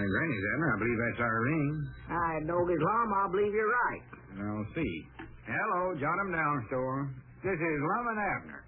Granny's, Abner. I believe that's Arlene. Hi, Doggy's Lum. I believe you're right. I'll see. Hello, jot 'em down, store. This is Lum and Abner.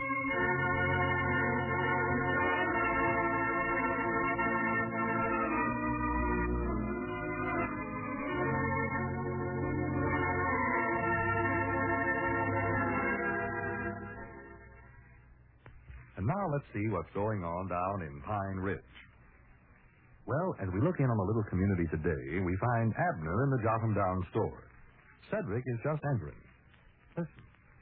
And now let's see what's going on down in Pine Ridge. Well, as we look in on the little community today, we find Abner in the Jot 'em Down store. Cedric is just entering. Listen.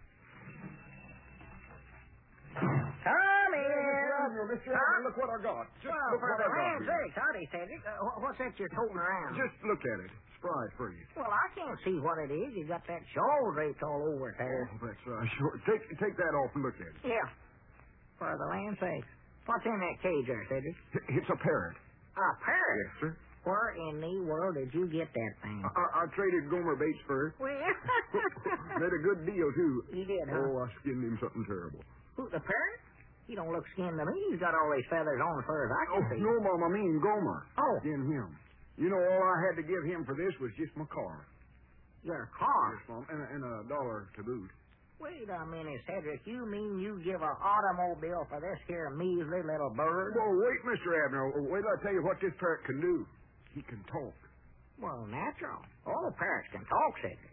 Come in. Mr. Abner, look what I got. Just look what I got Land's here. sakes, howdy, Cedric. What's that you're toting around? Just look at it. Spry for you. Well, I can't see what it is. You got that shawl draped all over it there. Oh, that's right. Sure. Take that off and look at it. Yeah. For the land's sakes. What's in that cage there, Cedric? It's a parrot. A parrot? Yes, sir. Where in the world did you get that thing? I traded Gomer Bates for it. Well, Made a good deal, too. You did, huh? Oh, I skinned him something terrible. Who, the parrot? He don't look skinned to me. He's got all these feathers on as far as I can see. No, Mom, I mean Gomer. Oh. Skinned him. You know, all I had to give him for this was just my car. Your car? Yes, Mom, and $1 to boot. Wait a minute, Cedric. You mean you give an automobile for this here measly little bird? Well, wait, Mr. Abner. Wait till I tell you what this parrot can do. He can talk. Well, natural. All parrots can talk, Cedric.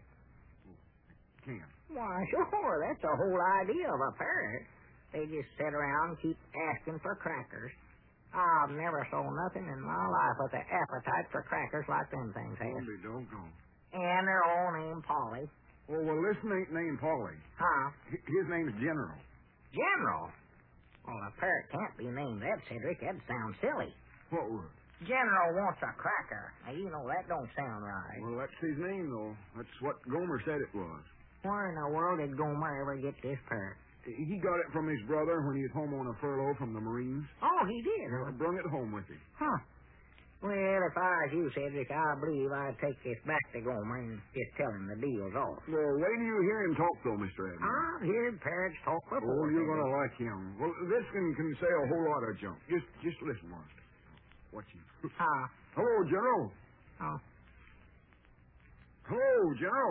Can. Why, sure. That's the whole idea of a parrot. They just sit around and keep asking for crackers. I've never saw nothing in my life with an appetite for crackers like them things have. Holy doggone. And they're all named Polly. Oh, well, this ain't named Polly. Huh? His name's General. General? Well, a parrot can't be named that, Cedric. That sounds silly. What would? General wants a cracker. Now, you know that don't sound right. Well, that's his name, though. That's what Gomer said it was. Where in the world did Gomer ever get this parrot? He got it from his brother when he was home on a furlough from the Marines. Oh, he did? I brung it home with him. Huh. Well, if I was you, Cedric, I believe I'd take this back to Gomer and just tell him the deal's off. Well, wait till you hear him talk, though, Mr. Abner. I've heard parrots talk before. Oh, you're going to Cedric. like him. Well, this can say a whole lot of junk. Just listen once. Watch him. Huh? Hello, General. Oh. Hello, General.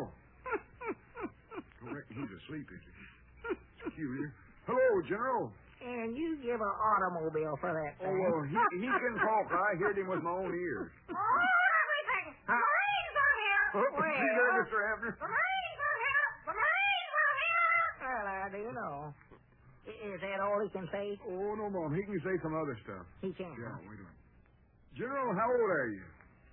I reckon he's asleep, is he? Peculiar. Hello, General. And you give an automobile for that Oh, thing. well, he can talk. I heard him with my own ears. Everything! The Marines are here! See there, Mr. Abner? The Marines are here! The Marines are here! Well, I do know. Is that all he can say? Oh, no, Mom. He can say some other stuff. He can't. Yeah, wait a minute. General, how old are you?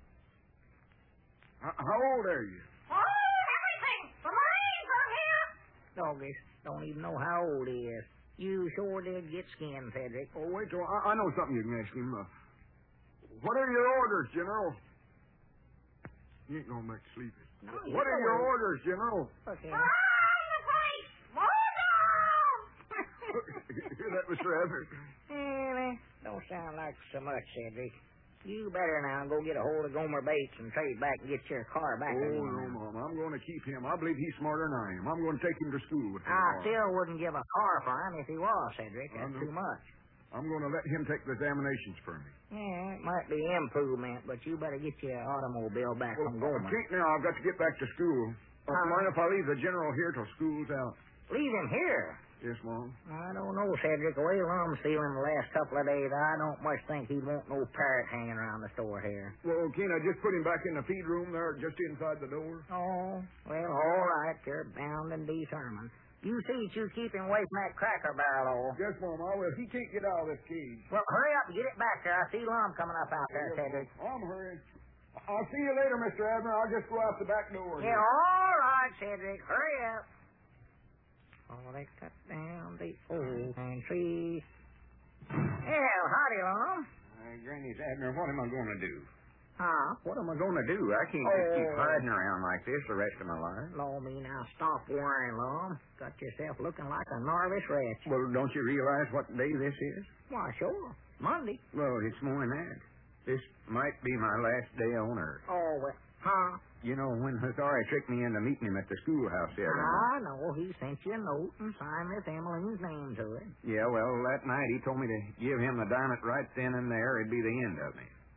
How old are you? Oh, everything! The Marines are here! Doggies don't even know how old he is. You sure did get skinned, Cedric. Oh, wait till I know something you can ask him. What are your orders, General? You ain't gonna make sleepy. No, What are your orders, General? Look here. Fire the place! Move down! Hear that, Mr. Abner? Don't sound like so much, Cedric. You better now go get a hold of Gomer Bates and trade back and get your car back. Oh, again. no, Mom. I'm going to keep him. I believe he's smarter than I am. I'm going to take him to school with me. I still wouldn't give a car for him if he was, Cedric. I That's know. too much. I'm going to let him take the examinations for me. Yeah, it might be improvement, but you better get your automobile back from I Gomer. can't now. I've got to get back to school. Mind if I leave the General here till school's out? Leave him here. Yes, Mom. I don't know, Cedric. The way Lum's feeling the last couple of days, I don't much think he'd want no parrot hanging around the store here. Well, can't I just put him back in the feed room there, just inside the door? Oh, well, all right. You're bound and determined. You see that you keep him away from that cracker barrel. Yes, Mom, I will. He can't get out of this cage. Well, hurry up and get it back there. I see Lum coming up out there, Cedric. I'm hurrying. I'll see you later, Mr. Abner. I'll just go out the back door. Yeah, all right, Cedric. Hurry up. Oh, they cut down the old pine tree. Well, howdy, Lum. Granny's Abner, what am I going to do? Huh? What am I going to do? I can't just keep hiding around like this the rest of my life. Law me now, stop worrying, Lum. Got yourself looking like a nervous wretch. Well, don't you realize what day this is? Why, sure. Monday. Well, it's more than that. This might be my last day on Earth. Oh, well, huh? You know, when Hathari tricked me into meeting him at the schoolhouse the other night. I know. He sent you a note and signed Miss Emmeline's name to it. Yeah, well, that night he told me to give him the diamond right then and there. It'd be the end of me.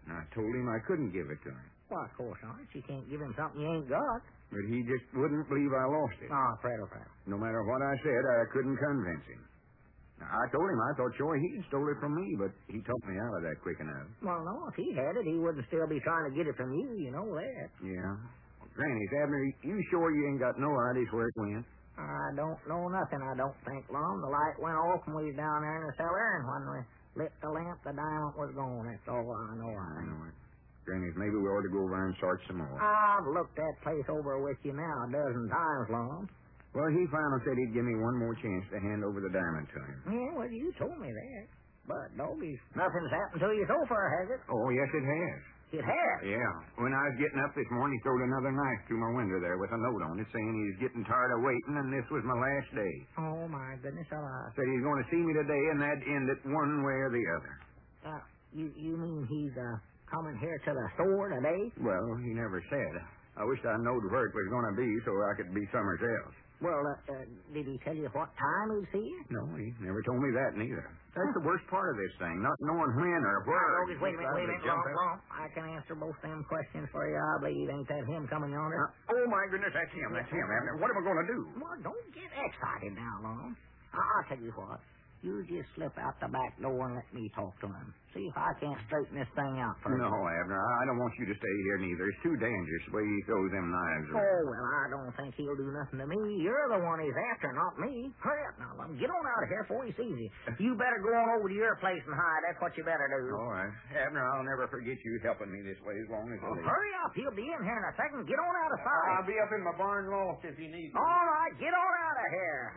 And I told him I couldn't give it to him. Well, of course not. You can't give him something you ain't got. But he just wouldn't believe I lost it. Oh, Fredo. No matter what I said, I couldn't convince him. Now, I told him I thought sure he'd stole it from me, but he talked me out of that quick enough. Well, no, if he had it, he wouldn't still be trying to get it from you. You know that. Yeah. Well, Granny, Abner, you sure you ain't got no ideas where it went? I don't know nothing, I don't think, Lum. The light went off when we was down there in the cellar, and when we lit the lamp, the diamond was gone. That's all I know. I know it. Granny, maybe we ought to go over and search some more. I've looked that place over with you now a dozen times, Lum. Well, he finally said he'd give me one more chance to hand over the diamond to him. Yeah, well, you told me that. But, Dogies, nothing's happened to you so far, has it? Oh, yes, it has. It has? Yeah. When I was getting up this morning, he throwed another knife through my window there with a note on it saying he's getting tired of waiting and this was my last day. Oh, my goodness alive. Said he's going to see me today and that'd end it one way or the other. You mean he's, coming here to the store today? Well, he never said. I wished I knowed where it was going to be so I could be somewhere else. Well, did he tell you what time he'd see you? No, he never told me that neither. That's the worst part of this thing, not knowing when or where. Dogies, wait a minute, Lum. I can answer both them questions for you, I believe. Ain't that him coming yonder? Oh, my goodness, that's him, Abner. What am I going to do? Well, don't get excited now, Lum. I'll tell you what. You just slip out the back door and let me talk to him. See if I can't straighten this thing out for you. No, Abner, I don't want you to stay here neither. It's too dangerous the way he throws them knives around. Oh, well, I don't think he'll do nothing to me. You're the one he's after, not me. Hurry up now, Lum. Get on out of here before he sees you. You better go on over to your place and hide. That's what you better do. All right. Abner, I'll never forget you helping me this way as long as I live. Hurry up. He'll be in here in a second. Get on out of sight. I'll be up in my barn loft if you need me. All right. Get on out of here.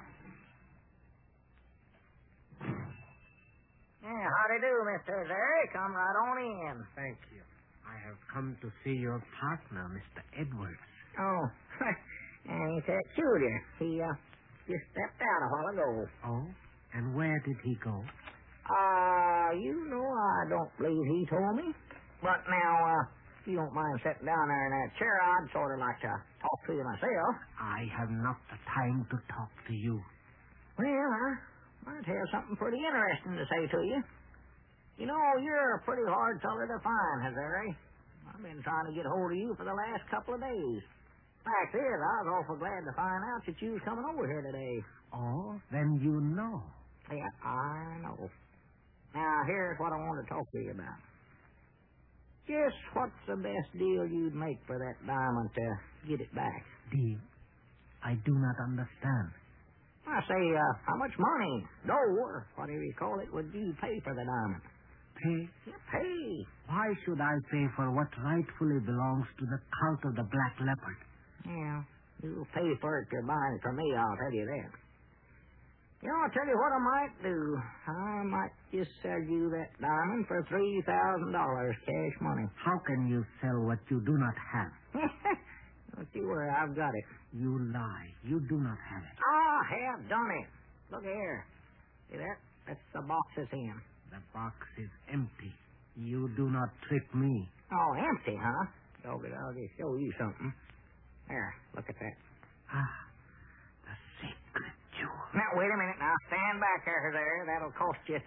Yeah, howdy do, Mr. Zary. Come right on in. Thank you. I have come to see your partner, Mr. Edwards. Oh, ain't that peculiar. He, just stepped out a while ago. Oh? And where did he go? You know, I don't believe he told me. But now, if you don't mind sitting down there in that chair, I'd sort of like to talk to you myself. I have not the time to talk to you. Well, I might have something pretty interesting to say to you. You know, you're a pretty hard feller to find, Hazari. I've been trying to get hold of you for the last couple of days. Fact is, I was awful glad to find out that you was coming over here today. Oh, then you know. Yeah, I know. Now, here's what I want to talk to you about. Just what's the best deal you'd make for that diamond to get it back? Deal? I do not understand. I say, how much money, dough, or whatever you call it, would you pay for the diamond? Pay? Yeah, pay. Why should I pay for what rightfully belongs to the cult of the Black Leopard? Yeah, you'll pay for it if you're buying it from me, I'll tell you that. You know, I'll tell you what I might do. I might just sell you that diamond for $3,000 cash money. How can you sell what you do not have? Don't you worry, I've got it. You lie. You do not have it. I have done it. Look here. See that? That's the box it's in. The box is empty. You do not trick me. Oh, empty, huh? Doggone, I'll just show you something. There, look at that. Ah, the secret jewel. Now, wait a minute. Now, stand back there. That'll cost you $3,000.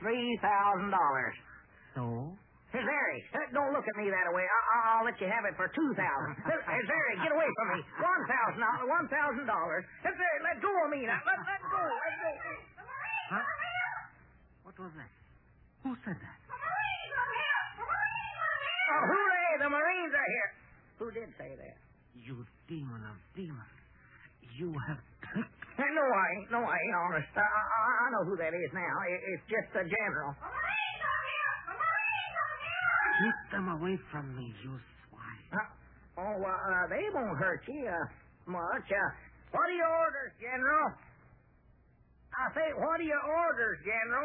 So? Zary, don't look at me that way. I'll let you have it for $2,000. Zary, get away from me. $1,000. Zary, let go of me. Now, let go. Huh? What was that? Who said that? The Marines are here! The Marines are here! Oh, hooray, the Marines are here. Who did say that? You demon of demons. You have tricked me. No, I ain't honest. I know who that is now. It's just the general. The Marines are here! The Marines are here! Keep them away from me, you swine. They won't hurt you much. What are your orders, General? I say, what are your orders, General?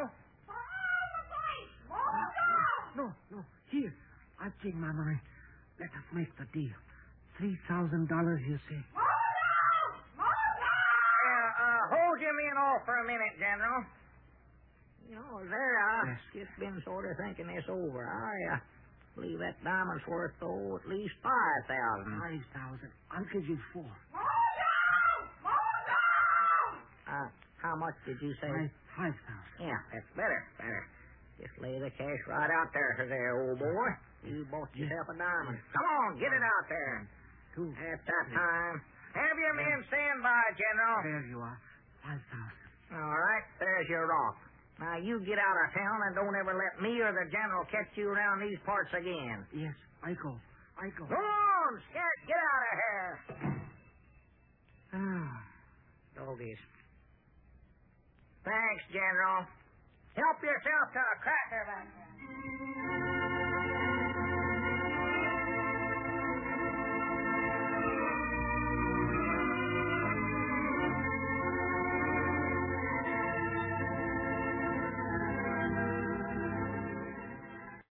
No. Here. I've changed my mind. Let us make the deal. $3,000, you say? Hold your men off for a minute, General. You know, I've just been sort of thinking this over. I believe that diamond's worth, at least $5,000. $5,000. I'll give you $4,000. How much did you say? $5,000. Yeah, that's better. Just Lay the cash right out there, old boy. You bought yourself a diamond. Come on, get it out there. At that time. Have your men stand by, General. There you are. 5,000. All right, there's your rock. Now, you get out of town and don't ever let me or the General catch you around these parts again. Yes, I go. Go on, Scat, get out of here. Doggies. Thanks, General. Help yourself to a cracker back there.